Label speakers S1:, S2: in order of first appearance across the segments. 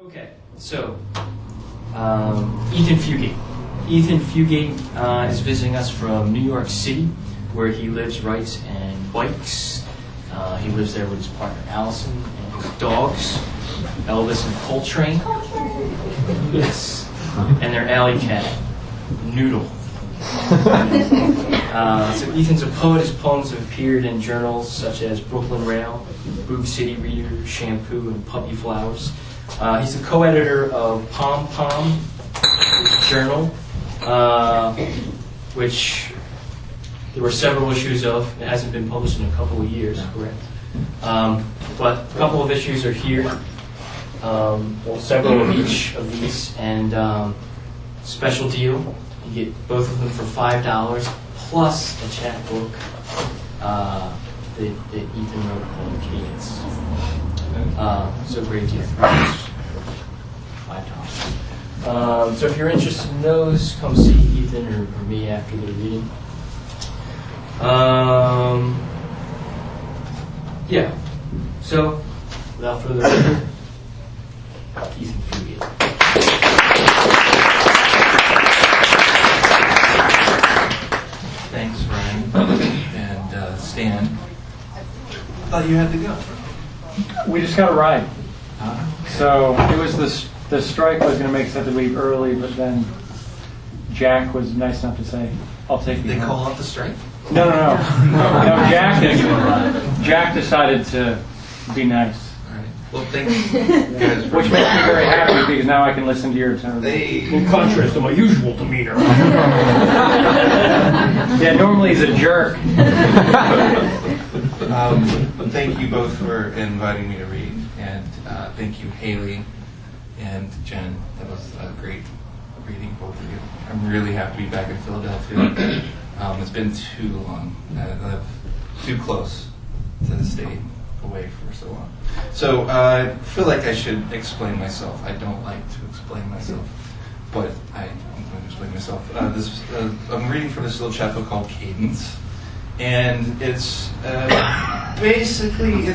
S1: Okay, so Ethan Fugate. Ethan Fugate is visiting us from New York City, where he lives, writes, and bikes. He lives there with his partner Allison and his dogs, Elvis and Coltrane. Yes, and their alley cat, Noodle. So Ethan's a poet. His poems have appeared in journals such as Brooklyn Rail, Boog City Reader, Shampoo, and Puppy Flowers. He's the co-editor of Pom Pom Journal, which there were several issues of. It hasn't been published in a couple of years, correct? But a couple of issues are here. Well, several of each of these, and special deal. You get both of them for $5 plus a chapbook that Ethan wrote called Cadence. So great deal. $5. So if you're interested in those, come see Ethan or me after the reading. Yeah. So without further ado, Ethan Fugate.
S2: Thanks, Ryan and Stan. I thought you had to go.
S3: We just got a ride. So it was the strike was going to make us have to leave early, but then Jack was nice enough to say, "I'll take you."
S2: They
S3: home.
S2: call up the strike?
S3: No. Jack decided to be nice.
S2: All right. Well, thanks, guys.
S3: Which makes me very happy because now I can listen to your tone.
S1: In contrast to my usual demeanor.
S3: Yeah, normally he's a jerk.
S2: Thank you both for inviting me to read, and thank you, Haley and Jen. That was a great reading, both of you. I'm really happy to be back in Philadelphia. It's been too long. I'm too close to stay away for so long. So I feel like I should explain myself. I don't like to explain myself, but I'm going to explain myself. I'm reading from this little chapter called Cadence, and it's basically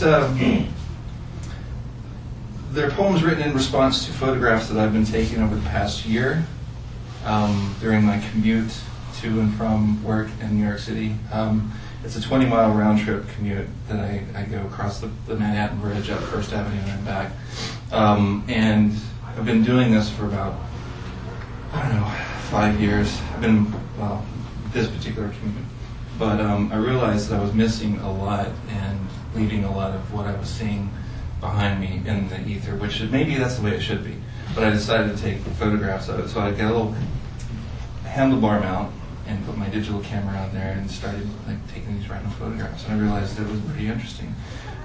S2: they're poems written in response to photographs that I've been taking over the past year during my commute to and from work in New York City. It's a 20-mile round-trip commute that I go across the Manhattan Bridge up First Avenue and then back. And I've been doing this for about, 5 years. This particular commute. But I realized that I was missing a lot and leaving a lot of what I was seeing behind me in the ether, which maybe that's the way it should be. But I decided to take photographs of it. So I got a little handlebar mount and put my digital camera on there and started taking these random photographs. And I realized that it was pretty interesting.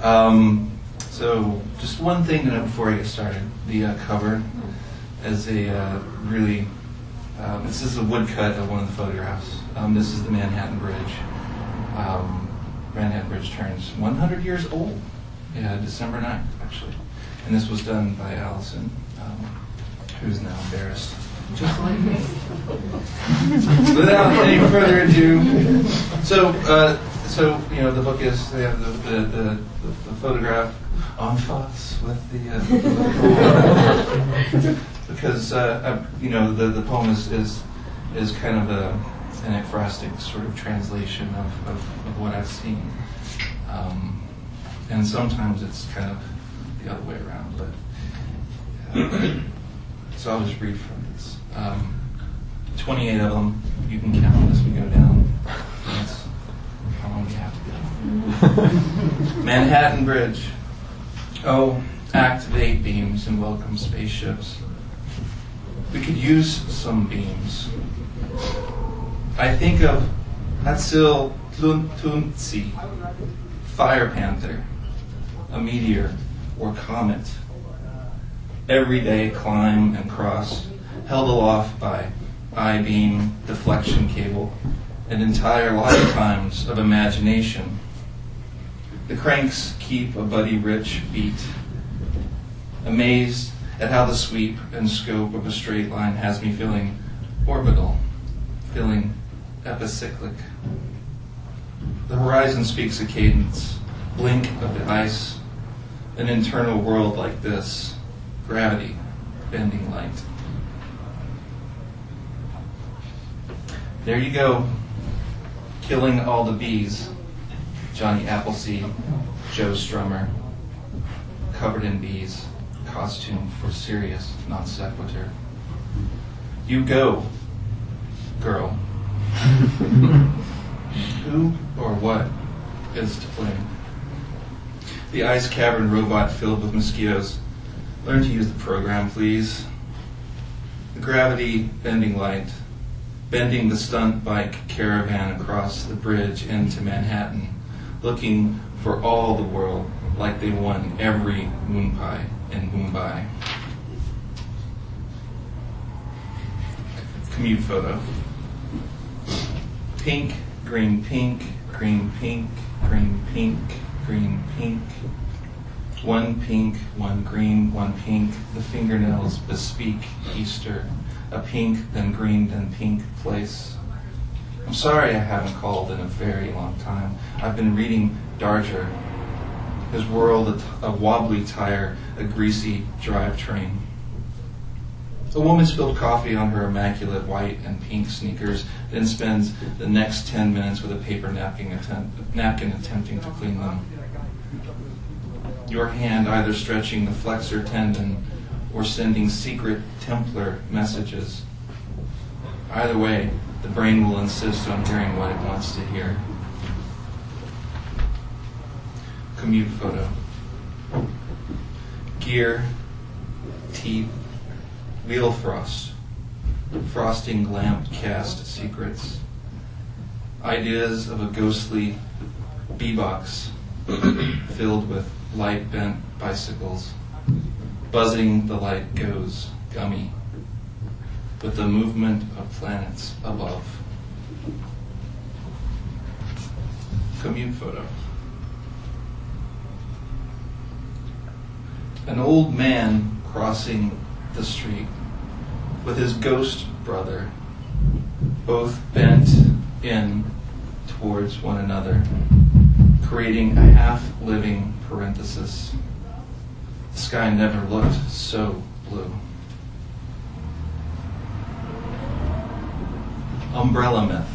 S2: So just one thing to know before I get started. The cover is a really, this is a woodcut of one of the photographs. This is the Manhattan Bridge. Manhattan Bridge turns 100 years old. December 9th, actually. And this was done by Allison, who's now embarrassed. Just like me. Without any further ado, so the book is they have the photograph en face with the because the poem is kind of an ekphrastic sort of translation of what I've seen, and sometimes it's kind of the other way around, but. So I'll just read from this. 28 of them. You can count as we go down. That's how long we have to go. Manhattan Bridge. Oh, activate beams and welcome spaceships. We could use some beams. I think of Hatsil Tluntunzi, Fire Panther, a meteor or comet. Everyday climb and cross, held aloft by I-beam deflection cable, and entire lifetimes of imagination. The cranks keep a Buddy Rich beat, amazed at how the sweep and scope of a straight line has me feeling orbital, feeling epicyclic. The horizon speaks a cadence, blink of the ice, an internal world like this, Gravity, bending light. There you go, killing all the bees. Johnny Appleseed, Joe Strummer, covered in bees, costume for serious non sequitur. You go, girl. Who or what is to blame? The ice cavern robot filled with mosquitoes. Learn to use the program, please. The gravity bending light, bending the stunt bike caravan across the bridge into Manhattan, looking for all the world like they won every moon pie in Mumbai. Commute photo. Pink, green, pink, green, pink, green, pink, green, pink. One pink, one green, one pink. The fingernails bespeak Easter. A pink, then green, then pink place. I'm sorry I haven't called in a very long time. I've been reading Darger. His world, a wobbly tire, a greasy drivetrain. A woman spilled coffee on her immaculate white and pink sneakers, then spends the next 10 minutes with a paper napkin attempting to clean them. Your hand either stretching the flexor tendon or sending secret Templar messages. Either way, the brain will insist on hearing what it wants to hear. Commute photo. Gear, teeth, wheel frost, frosting lamp cast secrets. Ideas of a ghostly bee-box filled with light-bent bicycles. Buzzing the light goes, gummy, with the movement of planets above. Commute photo. An old man crossing the street with his ghost brother, both bent in towards one another, creating a half-living parenthesis. The sky never looked so blue. Umbrella myth.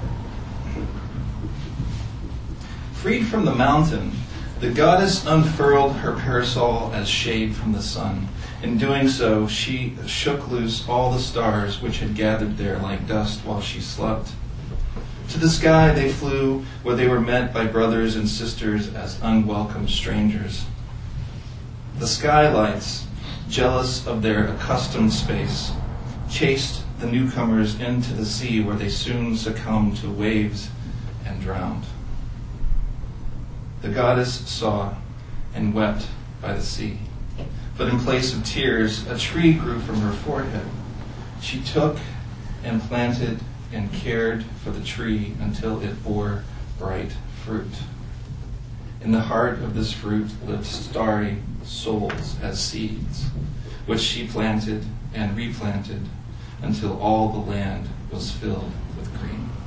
S2: Freed from the mountain, the goddess unfurled her parasol as shade from the sun. In doing so, she shook loose all the stars which had gathered there like dust while she slept. To the sky they flew, where they were met by brothers and sisters as unwelcome strangers. The skylights, jealous of their accustomed space, chased the newcomers into the sea, where they soon succumbed to waves and drowned. The goddess saw and wept by the sea. But in place of tears, a tree grew from her forehead. She took and planted and cared for the tree until it bore bright fruit. In the heart of this fruit lived starry souls as seeds, which she planted and replanted until all the land was filled with green.